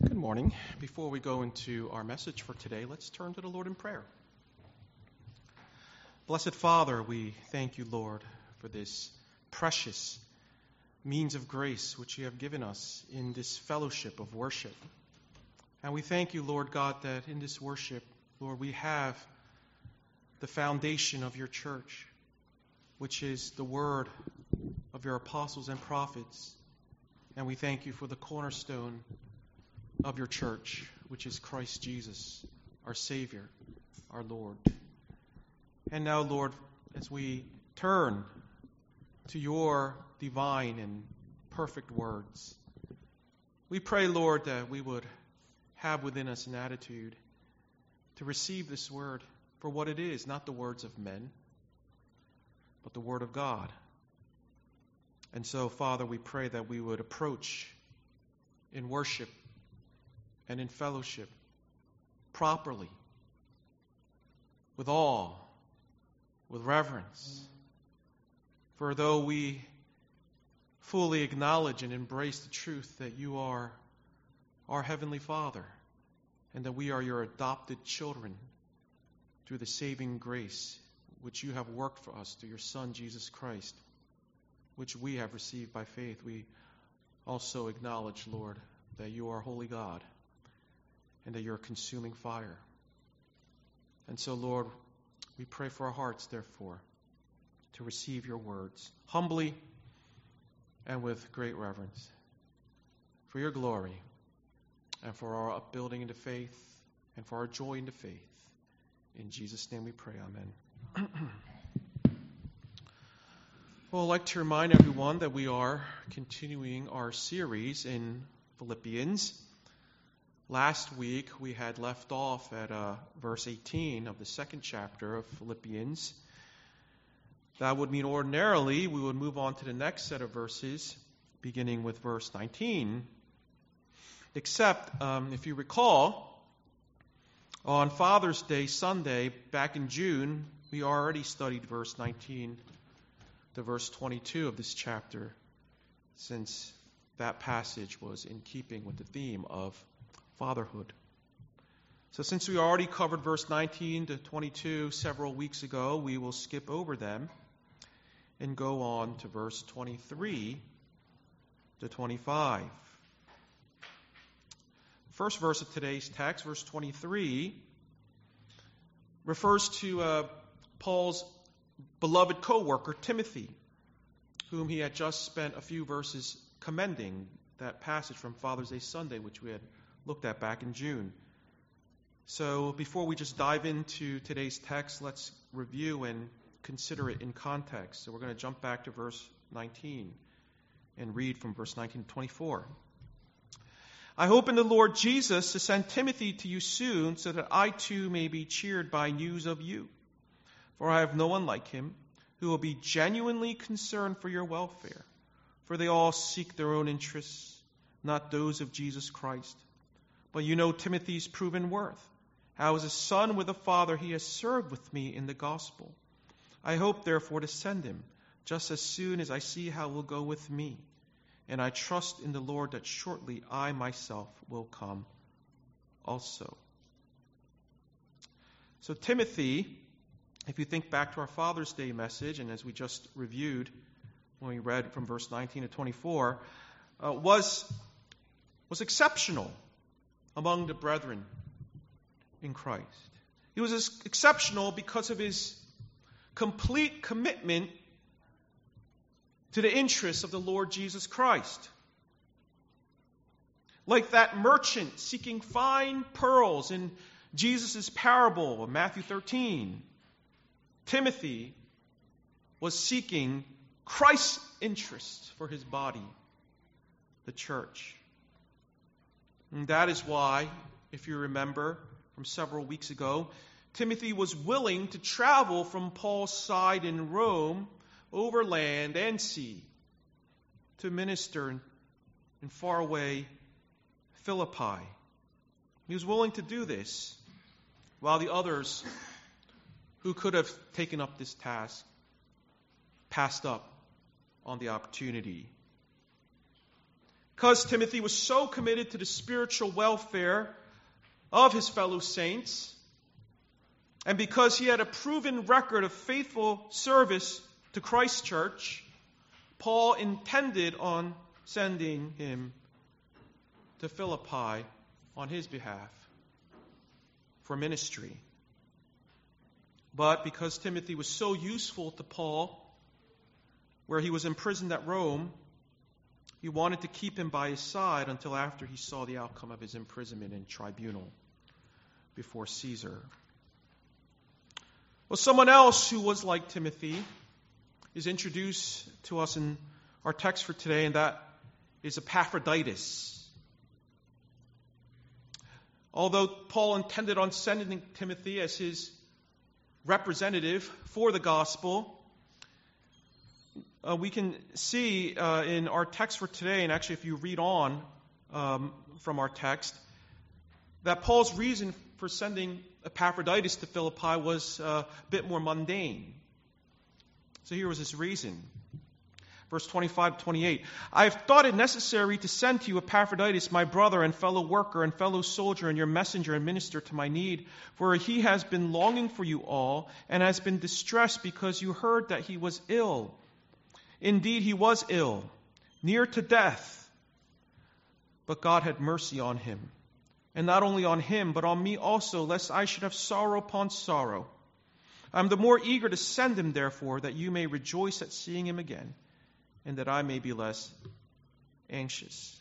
Good morning. Before we go into our message for today, let's turn to the Lord in prayer. Blessed Father, we thank you, Lord, for this precious means of grace which you have given us in this fellowship of worship. And we thank you, Lord God, that in this worship, Lord, we have the foundation of your church, which is the word of your apostles and prophets. And we thank you for the cornerstone of your church, which is Christ Jesus, our Savior, our Lord. And now, Lord, as we turn to your divine and perfect words, we pray, Lord, that we would have within us an attitude to receive this word for what it is, not the words of men, but the word of God. And so, Father, we pray that we would approach in worship and in fellowship properly, with awe, with reverence. For though we fully acknowledge and embrace the truth that you are our Heavenly Father and that we are your adopted children through the saving grace which you have worked for us through your Son, Jesus Christ, which we have received by faith, we also acknowledge, Lord, that you are holy God and that you're a consuming fire. And so, Lord, we pray for our hearts, therefore, to receive your words humbly and with great reverence for your glory and for our upbuilding into faith and for our joy into faith. In Jesus' name we pray, amen. Well, I'd like to remind everyone that we are continuing our series in Philippians. Last week, we had left off at verse 18 of the second chapter of Philippians. That would mean ordinarily we would move on to the next set of verses, beginning with verse 19. Except, if you recall, on Father's Day, Sunday, back in June, we already studied verse 19 to verse 22 of this chapter, since that passage was in keeping with the theme of fatherhood. So since we already covered verse 19 to 22 several weeks ago, we will skip over them and go on to verse 23 to 25. First verse of today's text, verse 23, refers to Paul's beloved co-worker, Timothy, whom he had just spent a few verses commending, that passage from Father's Day Sunday, which we had looked at back in June. So before we just dive into today's text, let's review and consider it in context. So we're going to jump back to verse 19 and read from verse 19 to 24. I hope in the Lord Jesus to send Timothy to you soon, so that I too may be cheered by news of you. For I have no one like him who will be genuinely concerned for your welfare. For they all seek their own interests, not those of Jesus Christ. But you know Timothy's proven worth, how as a son with a father he has served with me in the gospel. I hope therefore to send him, just as soon as I see how it will go with me. And I trust in the Lord that shortly I myself will come also. So Timothy, if you think back to our Father's Day message, and as we just reviewed when we read from verse 19 to 24, was exceptional among the brethren in Christ. He was exceptional because of his complete commitment to the interests of the Lord Jesus Christ. Like that merchant seeking fine pearls in Jesus' parable of Matthew 13, Timothy was seeking Christ's interests for his body, the church. And that is why, if you remember from several weeks ago, Timothy was willing to travel from Paul's side in Rome over land and sea to minister in faraway Philippi. He was willing to do this, while the others who could have taken up this task passed up on the opportunity. Because Timothy was so committed to the spiritual welfare of his fellow saints, and because he had a proven record of faithful service to Christ's church, Paul intended on sending him to Philippi on his behalf for ministry. But because Timothy was so useful to Paul, where he was imprisoned at Rome, he wanted to keep him by his side until after he saw the outcome of his imprisonment in tribunal before Caesar. Well, someone else who was like Timothy is introduced to us in our text for today, and that is Epaphroditus. Although Paul intended on sending Timothy as his representative for the gospel, we can see in our text for today, and actually if you read on from our text, that Paul's reason for sending Epaphroditus to Philippi was a bit more mundane. So here was his reason. Verse 25 to 28. I have thought it necessary to send to you Epaphroditus, my brother and fellow worker and fellow soldier and your messenger and minister to my need, for he has been longing for you all and has been distressed because you heard that he was ill. Indeed, he was ill, near to death, but God had mercy on him. And not only on him, but on me also, lest I should have sorrow upon sorrow. I am the more eager to send him, therefore, that you may rejoice at seeing him again, and that I may be less anxious.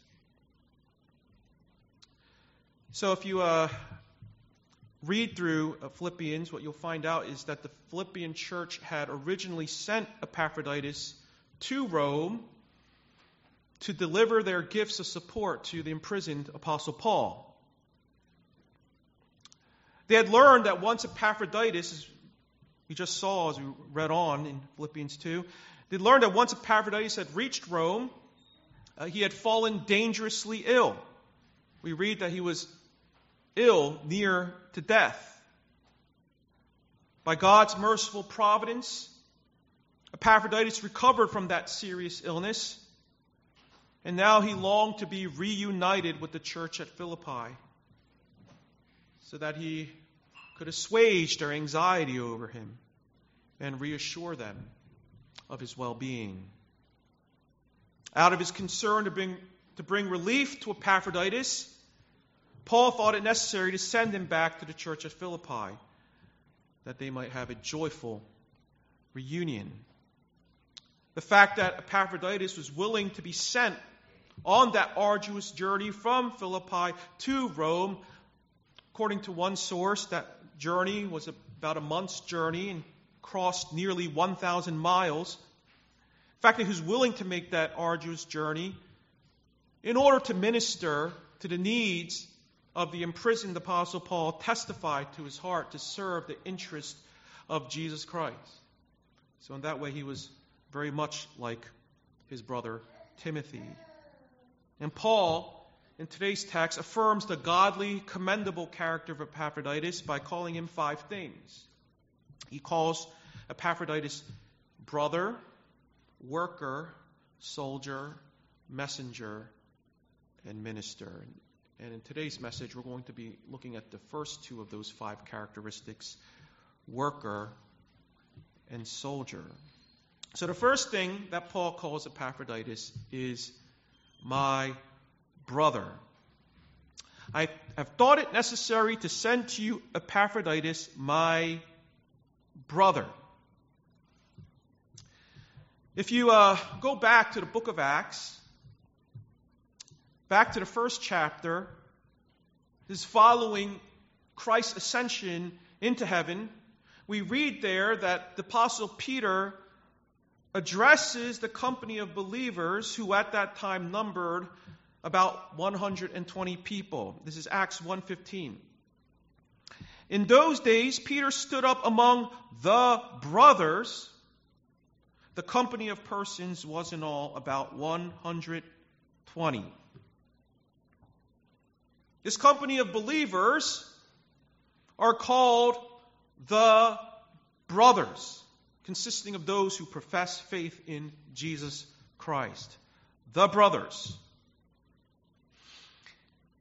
So if you read through Philippians, what you'll find out is that the Philippian church had originally sent Epaphroditus to Rome to deliver their gifts of support to the imprisoned Apostle Paul. They had learned that once Epaphroditus, as we just saw as we read on in Philippians 2, they learned that once Epaphroditus had reached Rome, he had fallen dangerously ill. We read that he was ill, near to death. By God's merciful providence, Epaphroditus recovered from that serious illness, and now he longed to be reunited with the church at Philippi so that he could assuage their anxiety over him and reassure them of his well-being. Out of his concern to bring relief to Epaphroditus, Paul thought it necessary to send him back to the church at Philippi, that they might have a joyful reunion. The fact that Epaphroditus was willing to be sent on that arduous journey from Philippi to Rome, according to one source, that journey was about a month's journey and crossed nearly 1,000 miles. The fact that he was willing to make that arduous journey in order to minister to the needs of the imprisoned Apostle Paul testified to his heart to serve the interest of Jesus Christ. So in that way, he was very much like his brother Timothy. And Paul, in today's text, affirms the godly, commendable character of Epaphroditus by calling him 5 things. He calls Epaphroditus brother, worker, soldier, messenger, and minister. And in today's message, we're going to be looking at the first 2 of those 5 characteristics, worker and soldier. So the first thing that Paul calls Epaphroditus is my brother. I have thought it necessary to send to you Epaphroditus, my brother. If you go back to the book of Acts, back to the first chapter, this is following Christ's ascension into heaven, we read there that the Apostle Peter addresses the company of believers who at that time numbered about 120 people. This is Acts 1:15. In those days, Peter stood up among the brothers. The company of persons was in all about 120. This company of believers are called the brothers, consisting of those who profess faith in Jesus Christ. The brothers.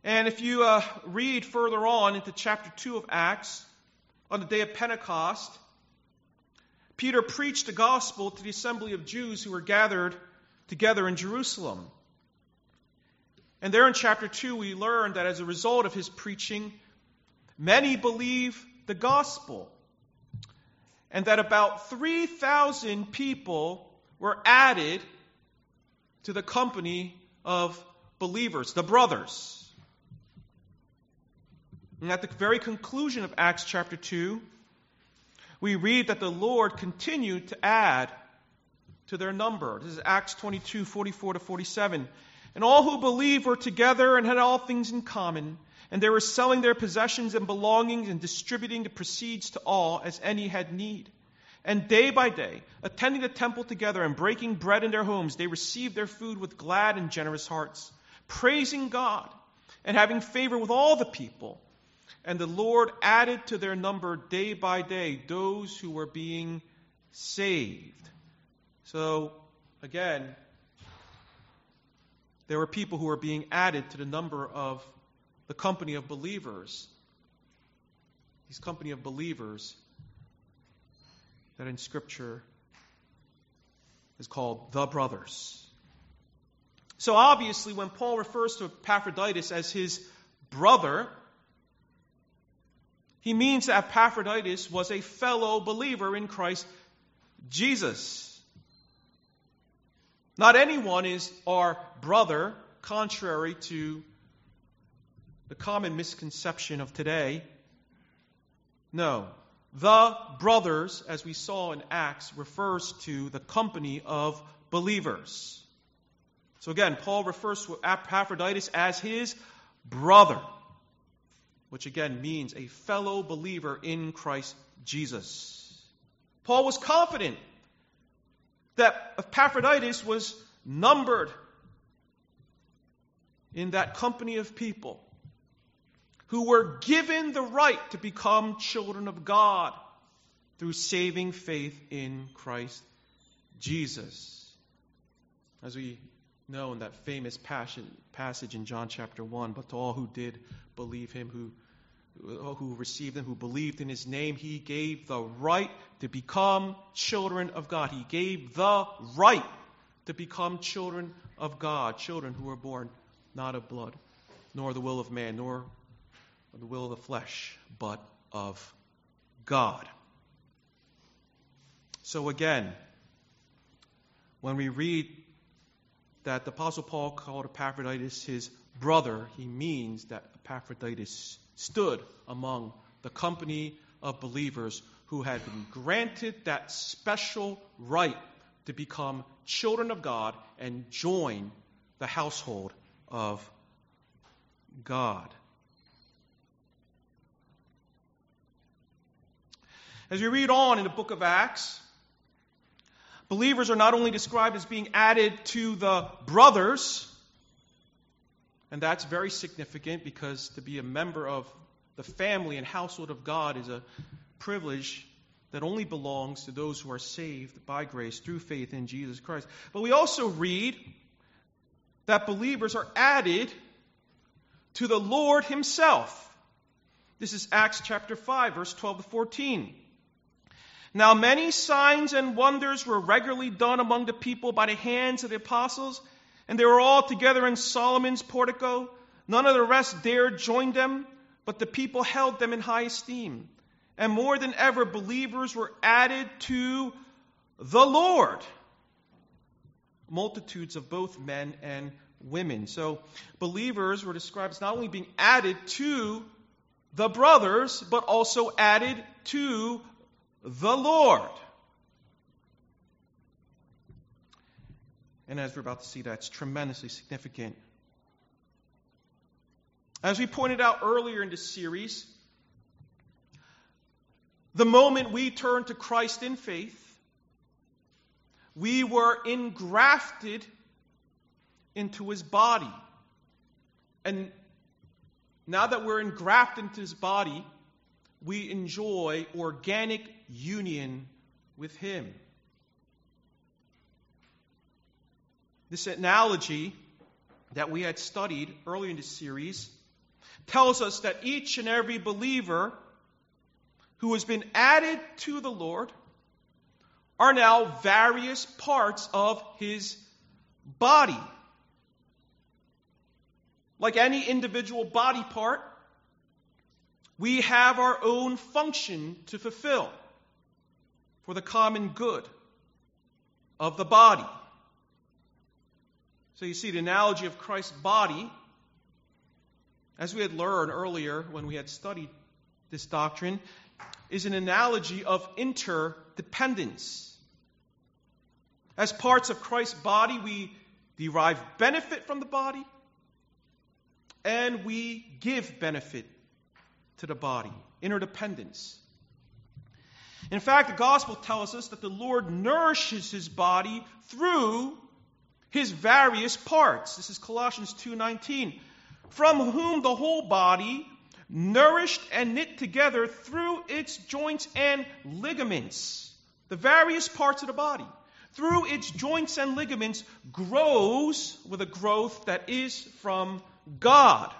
And if you read further on into chapter 2 of Acts, on the day of Pentecost, Peter preached the gospel to the assembly of Jews who were gathered together in Jerusalem. And there in chapter 2, we learn that as a result of his preaching, many believe the gospel. And that about 3,000 people were added to the company of believers, the brothers. And at the very conclusion of Acts chapter 2, we read that the Lord continued to add to their number. This is Acts 22, 44 to 47. And all who believed were together and had all things in common. And they were selling their possessions and belongings and distributing the proceeds to all as any had need. And day by day, attending the temple together and breaking bread in their homes, they received their food with glad and generous hearts, praising God and having favor with all the people. And the Lord added to their number day by day those who were being saved. So, again, there were people who were being added to the number of the company of believers. These company of believers that in Scripture is called the brothers. So obviously, when Paul refers to Epaphroditus as his brother, he means that Epaphroditus was a fellow believer in Christ Jesus. Not anyone is our brother, contrary to the common misconception of today. No. The brothers, as we saw in Acts, refers to the company of believers. So again, Paul refers to Epaphroditus as his brother, which again means a fellow believer in Christ Jesus. Paul was confident that Epaphroditus was numbered in that company of people who were given the right to become children of God through saving faith in Christ Jesus. As we know in that famous passage in John chapter 1, but to all who did believe him, who received him, who believed in his name, he gave the right to become children of God. He gave the right to become children of God, children who were born not of blood, nor the will of man, nor the will of the flesh, but of God. So again, when we read that the Apostle Paul called Epaphroditus his brother, he means that Epaphroditus stood among the company of believers who had been granted that special right to become children of God and join the household of God. As we read on in the book of Acts, believers are not only described as being added to the brothers, and that's very significant because to be a member of the family and household of God is a privilege that only belongs to those who are saved by grace through faith in Jesus Christ. But we also read that believers are added to the Lord himself. This is Acts chapter 5, verse 12 to 14. Now many signs and wonders were regularly done among the people by the hands of the apostles, and they were all together in Solomon's portico. None of the rest dared join them, but the people held them in high esteem. And more than ever, believers were added to the Lord. Multitudes of both men and women. So believers were described as not only being added to the brothers, but also added to the Lord. And as we're about to see, that's tremendously significant. As we pointed out earlier in this series, the moment we turned to Christ in faith, we were engrafted into his body. And now that we're engrafted into his body, we enjoy organic union with him. This analogy that we had studied earlier in this series tells us that each and every believer who has been added to the Lord are now various parts of his body. Like any individual body part, we have our own function to fulfill for the common good of the body. So you see, the analogy of Christ's body, as we had learned earlier when we had studied this doctrine, is an analogy of interdependence. As parts of Christ's body, we derive benefit from the body, and we give benefit to the body. Interdependence. In fact, the gospel tells us that the Lord nourishes his body through his various parts. This is Colossians 2:19. From whom the whole body, nourished and knit together through its joints and ligaments, the various parts of the body, through its joints and ligaments, grows with a growth that is from God.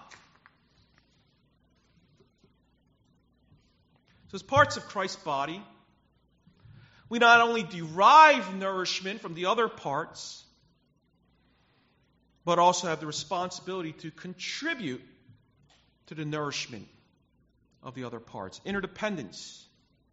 So as parts of Christ's body, we not only derive nourishment from the other parts, but also have the responsibility to contribute to the nourishment of the other parts. Interdependence.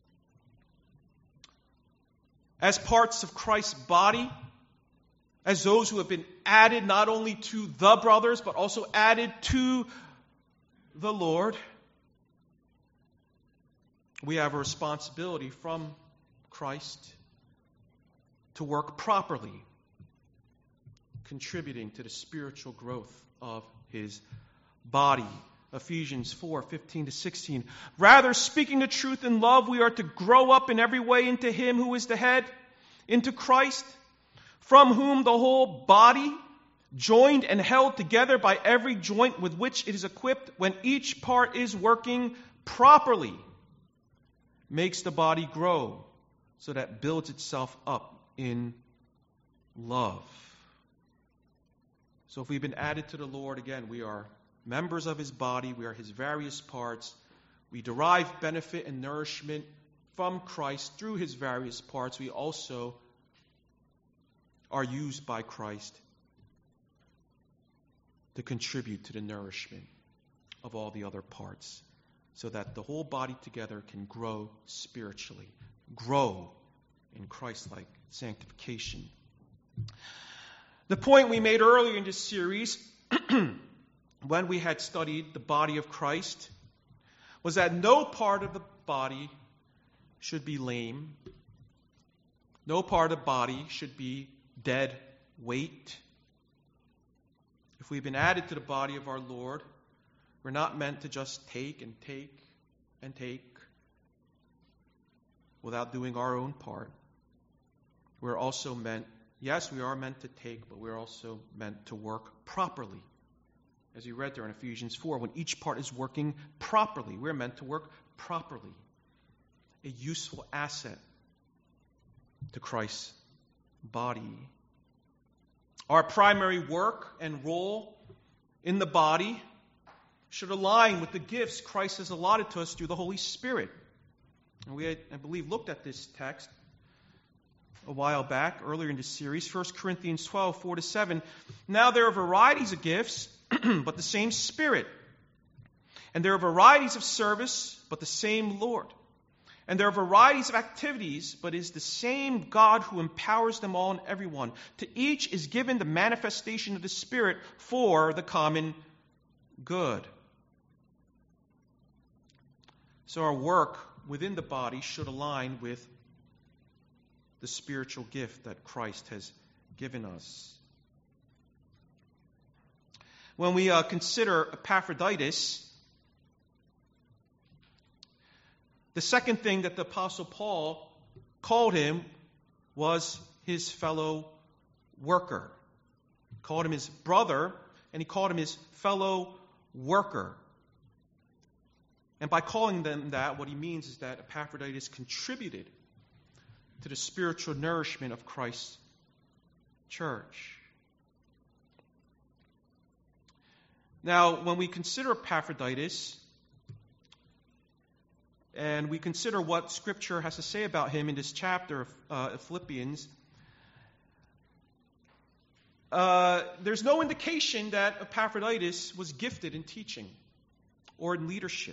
As parts of Christ's body, as those who have been added not only to the brothers, but also added to the Lord, we have a responsibility from Christ to work properly, contributing to the spiritual growth of his body. Ephesians 4:15-16. Rather, speaking the truth in love, we are to grow up in every way into him who is the head, into Christ, from whom the whole body, joined and held together by every joint with which it is equipped, when each part is working properly, makes the body grow so that it builds itself up in love. So if we've been added to the Lord, again, we are members of his body, we are his various parts. We derive benefit and nourishment from Christ through his various parts. We also are used by Christ to contribute to the nourishment of all the other parts, so that the whole body together can grow spiritually, grow in Christ-like sanctification. The point we made earlier in this series, when we had studied the body of Christ, was that no part of the body should be lame. No part of the body should be dead weight. If we've been added to the body of our Lord, we're not meant to just take and take and take without doing our own part. We're also meant, yes, we are meant to take, but we're also meant to work properly. As we read there in Ephesians 4, when each part is working properly, we're meant to work properly. A useful asset to Christ's body. Our primary work and role in the body should align with the gifts Christ has allotted to us through the Holy Spirit. And we had, I believe, looked at this text a while back, earlier in this series, 1 Corinthians 12, 4-7. Now there are varieties of gifts, but the same Spirit. And there are varieties of service, but the same Lord. And there are varieties of activities, but it is the same God who empowers them all and everyone. To each is given the manifestation of the Spirit for the common good. So our work within the body should align with the spiritual gift that Christ has given us. When we consider Epaphroditus, the second thing that the Apostle Paul called him was his fellow worker. He called him his brother, and he called him his fellow worker. And by calling them that, what he means is that Epaphroditus contributed to the spiritual nourishment of Christ's church. Now, when we consider Epaphroditus, and we consider what Scripture has to say about him in this chapter of Philippians, there's no indication that Epaphroditus was gifted in teaching or in leadership.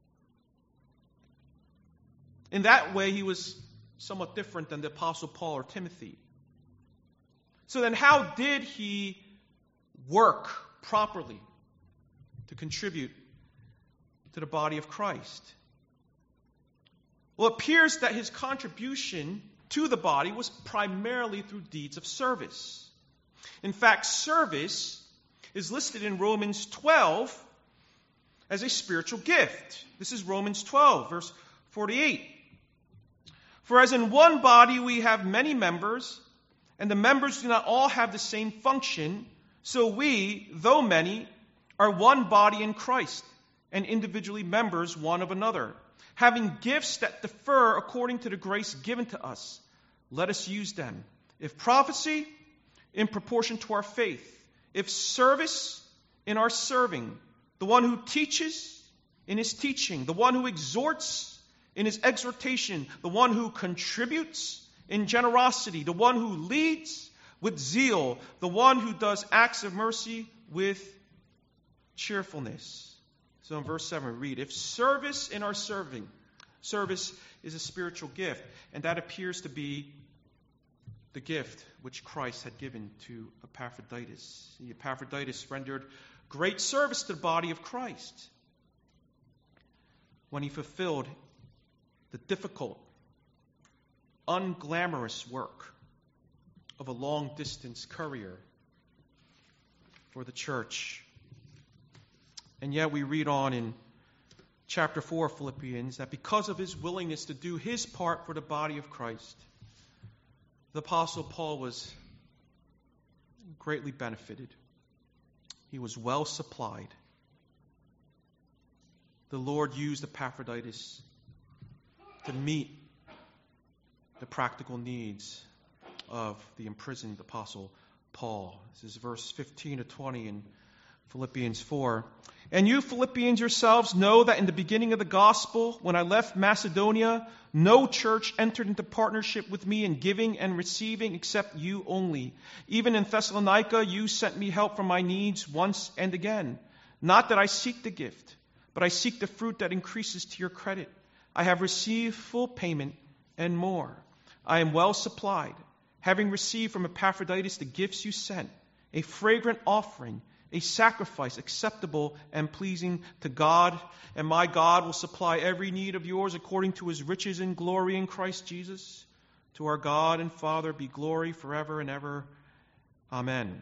In that way, he was somewhat different than the Apostle Paul or Timothy. So then how did he work properly to contribute to the body of Christ? Well, it appears that his contribution to the body was primarily through deeds of service. In fact, service is listed in Romans 12 as a spiritual gift. This is Romans 12, verse 48. For as in one body we have many members, and the members do not all have the same function, so we, though many, are one body in Christ, and individually members one of another. Having gifts that differ according to the grace given to us, let us use them. If prophecy, in proportion to our faith. If service, in our serving. The one who teaches, in his teaching. The one who exhorts, in his exhortation. The one who contributes, in generosity. The one who leads, with zeal. The one who does acts of mercy, with cheerfulness. So in verse 7 we read, if service in our serving. Service is a spiritual gift. And that appears to be the gift which Christ had given to Epaphroditus. Epaphroditus rendered great service to the body of Christ when he fulfilled the difficult, unglamorous work of a long-distance courier for the church. And yet we read on in chapter 4 of Philippians that because of his willingness to do his part for the body of Christ, the Apostle Paul was greatly benefited. He was well supplied. The Lord used Epaphroditus to meet the practical needs of the imprisoned Apostle Paul. This is verse 15 to 20 in Philippians 4. And you Philippians yourselves know that in the beginning of the gospel, when I left Macedonia, no church entered into partnership with me in giving and receiving except you only. Even in Thessalonica, you sent me help for my needs once and again. Not that I seek the gift, but I seek the fruit that increases to your credit. I have received full payment and more. I am well supplied, having received from Epaphroditus the gifts you sent, a fragrant offering, a sacrifice acceptable and pleasing to God. And my God will supply every need of yours according to his riches and glory in Christ Jesus. To our God and Father be glory forever and ever. Amen.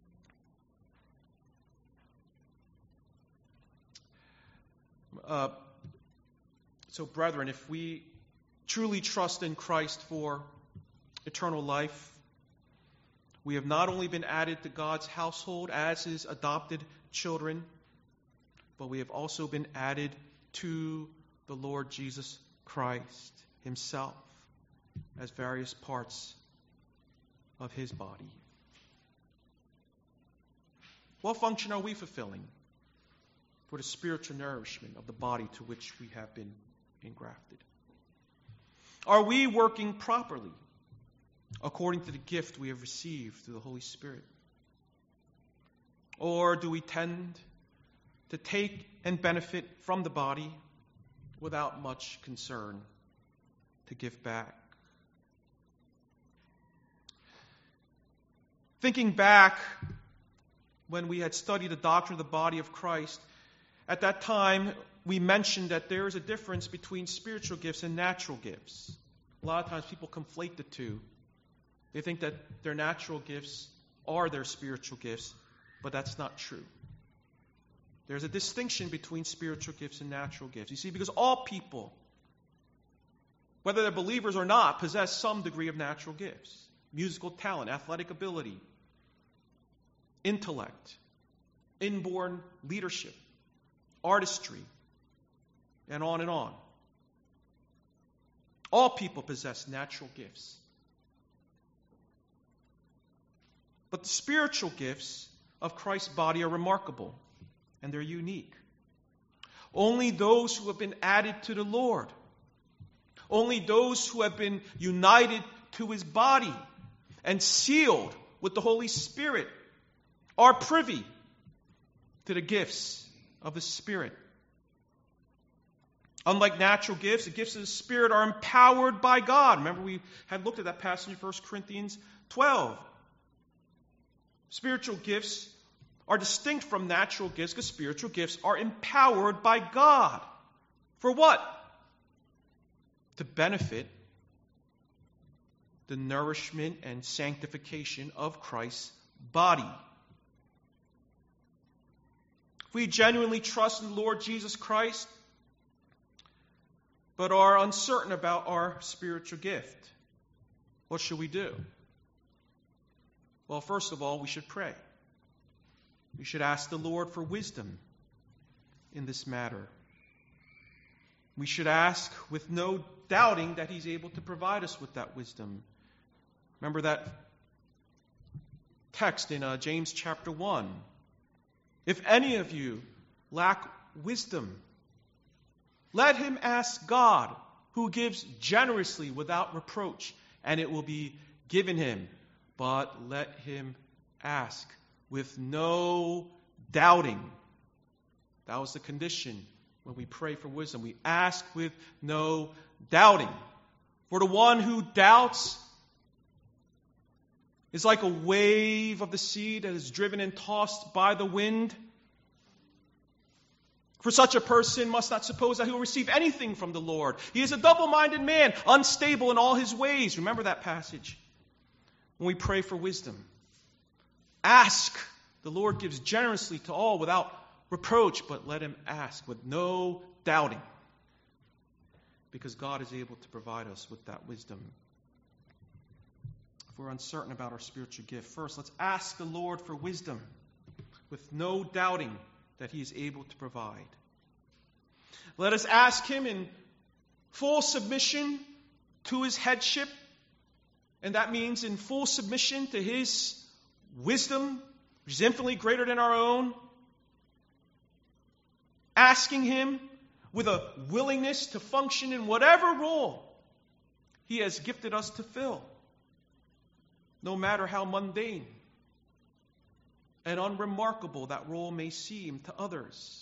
So, brethren, if we truly trust in Christ for eternal life, we have not only been added to God's household as his adopted children, but we have also been added to the Lord Jesus Christ himself as various parts of his body. What function are we fulfilling for the spiritual nourishment of the body to which we have been engrafted? Are we working properly according to the gift we have received through the Holy Spirit? Or do we tend to take and benefit from the body without much concern to give back? Thinking back when we had studied the doctrine of the body of Christ, at that time we mentioned that there is a difference between spiritual gifts and natural gifts. A lot of times people conflate the two. They think that their natural gifts are their spiritual gifts, but that's not true. There's a distinction between spiritual gifts and natural gifts. You see, because all people, whether they're believers or not, possess some degree of natural gifts. Musical talent, athletic ability, intellect, inborn leadership, artistry, and on and on. All people possess natural gifts. But the spiritual gifts of Christ's body are remarkable. and they're unique. Only those who have been added to the Lord, only those who have been united to his body and sealed with the Holy Spirit are privy to the gifts of the Spirit. Unlike natural gifts, the gifts of the Spirit are empowered by God. Remember, we had looked at that passage in 1 Corinthians 12. Spiritual gifts are distinct from natural gifts because spiritual gifts are empowered by God. For what? To benefit the nourishment and sanctification of Christ's body. If we genuinely trust in the Lord Jesus Christ, but are uncertain about our spiritual gift, what should we do? Well, first of all, we should pray. We should ask the Lord for wisdom in this matter. We should ask with no doubting that he's able to provide us with that wisdom. Remember that text in James chapter 1. If any of you lack wisdom, let him ask God, who gives generously without reproach, and it will be given him. But let him ask with no doubting. That was the condition when we pray for wisdom. We ask with no doubting. For the one who doubts is like a wave of the sea that is driven and tossed by the wind. For such a person must not suppose that he will receive anything from the Lord. He is a double-minded man, unstable in all his ways. Remember that passage when we pray for wisdom. Ask. The Lord gives generously to all without reproach, but let him ask with no doubting, because God is able to provide us with that wisdom. If we're uncertain about our spiritual gift, first let's ask the Lord for wisdom with no doubting that he is able to provide. Let us ask him in full submission to his headship, and that means in full submission to his wisdom, which is infinitely greater than our own. Asking him with a willingness to function in whatever role he has gifted us to fill, no matter how mundane and unremarkable that role may seem to others.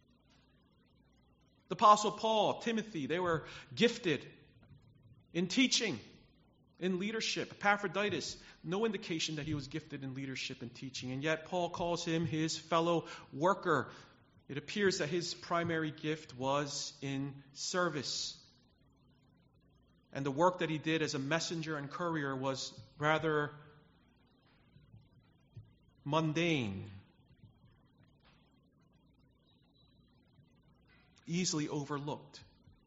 The Apostle Paul, Timothy, they were gifted in teaching, in leadership. Epaphroditus, no indication that he was gifted in leadership and teaching, and yet Paul calls him his fellow worker. It appears that his primary gift was in service. And the work that he did as a messenger and courier was rather mundane, easily overlooked,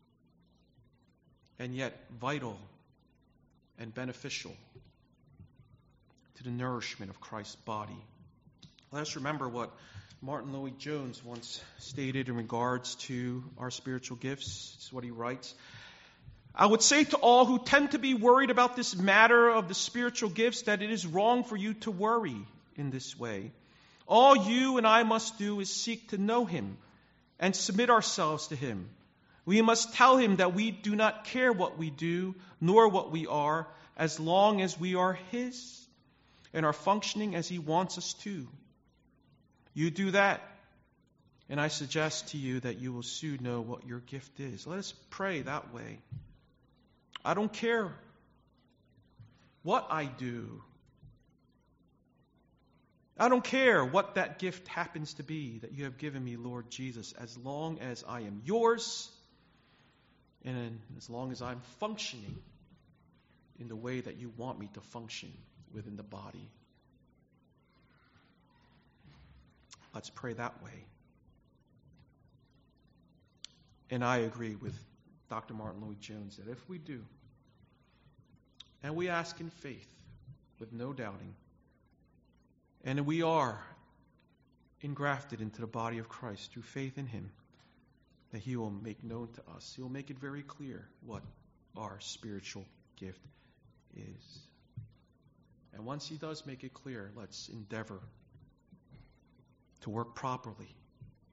and yet vital and beneficial to the nourishment of Christ's body. Let us remember what Martin Lloyd-Jones once stated in regards to our spiritual gifts. This is what he writes. I would say to all who tend to be worried about this matter of the spiritual gifts that it is wrong for you to worry in this way. All you and I must do is seek to know him and submit ourselves to him. We must tell him that we do not care what we do nor what we are, as long as we are his and are functioning as he wants us to. You do that, and I suggest to you that you will soon know what your gift is. Let us pray that way. I don't care what I do. I don't care what that gift happens to be that you have given me, Lord Jesus, as long as I am yours and as long as I'm functioning in the way that you want me to function within the body. Let's pray that way. And I agree with Dr. Martin Lloyd-Jones that if we do, and we ask in faith with no doubting, and we are engrafted into the body of Christ through faith in him, that he will make known to us. He will make it very clear what our spiritual gift is. And once he does make it clear, let's endeavor to work properly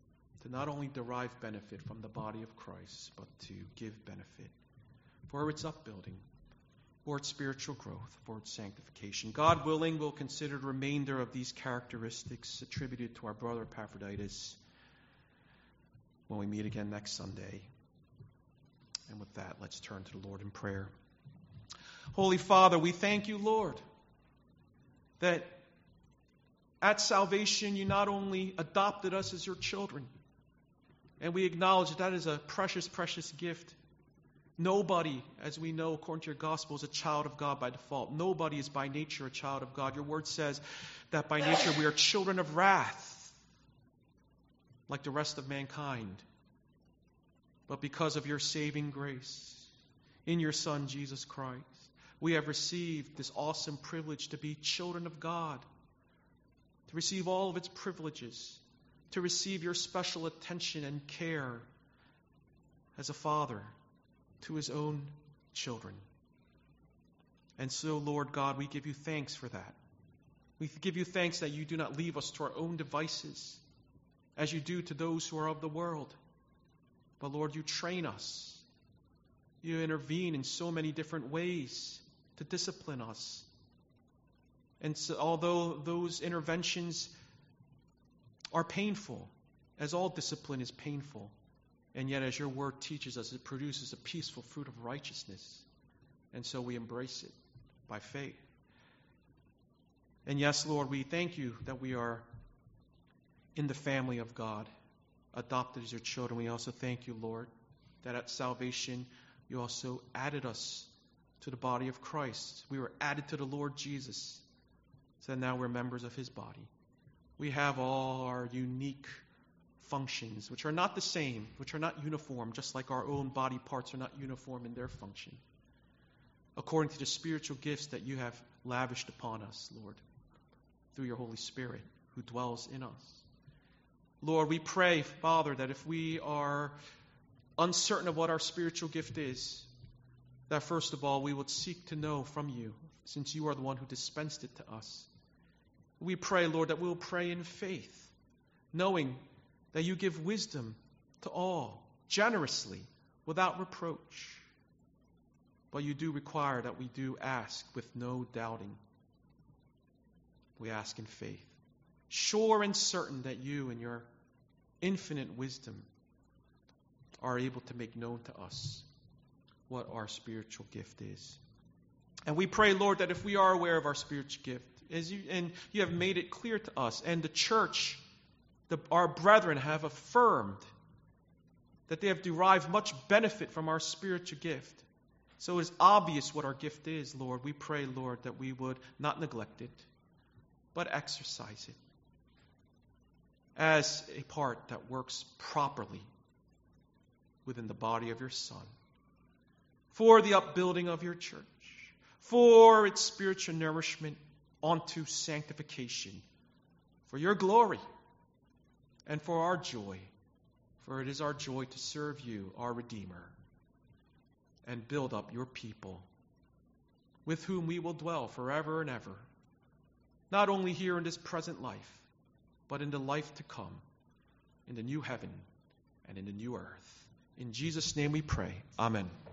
to not only derive benefit from the body of Christ, but to give benefit for its upbuilding, for its spiritual growth, for its sanctification. God willing, we'll consider the remainder of these characteristics attributed to our brother Epaphroditus when we meet again next Sunday. And with that, let's turn to the Lord in prayer. Holy Father, we thank you, Lord, that at salvation you not only adopted us as your children, and we acknowledge that is a precious, precious gift. Nobody, as we know according to your gospel, is a child of God by default. Nobody is by nature a child of God. Your word says that by nature we are children of wrath, like the rest of mankind. But because of your saving grace in your Son, Jesus Christ, we have received this awesome privilege to be children of God, to receive all of its privileges, to receive your special attention and care as a father to his own children. And so, Lord God, we give you thanks for that. We give you thanks that you do not leave us to our own devices, as you do to those who are of the world. But Lord, you train us. You intervene in so many different ways to discipline us. And so, although those interventions are painful, as all discipline is painful, and yet as your word teaches us, it produces a peaceful fruit of righteousness. And so we embrace it by faith. And yes, Lord, we thank you that we are in the family of God, adopted as your children. We also thank you, Lord, that at salvation you also added us to the body of Christ. We were added to the Lord Jesus. So now we're members of his body. We have all our unique functions, which are not the same, which are not uniform, just like our own body parts are not uniform in their function, according to the spiritual gifts that you have lavished upon us, Lord, through your Holy Spirit who dwells in us. Lord, we pray, Father, that if we are uncertain of what our spiritual gift is, that first of all we would seek to know from you, since you are the one who dispensed it to us. We pray, Lord, that we will pray in faith, knowing that you give wisdom to all, generously, without reproach. But you do require that we do ask with no doubting. We ask in faith, sure and certain that you, in your infinite wisdom, are able to make known to us what our spiritual gift is. And we pray, Lord, that if we are aware of our spiritual gift, and you have made it clear to us, and the church, our brethren have affirmed that they have derived much benefit from our spiritual gift. So it is obvious what our gift is, Lord. We pray, Lord, that we would not neglect it, but exercise it as a part that works properly within the body of your Son, for the upbuilding of your church, for its spiritual nourishment onto sanctification, for your glory and for our joy, for it is our joy to serve you, our Redeemer, and build up your people, with whom we will dwell forever and ever, not only here in this present life, but in the life to come, in the new heaven and in the new earth. In Jesus' name we pray. Amen.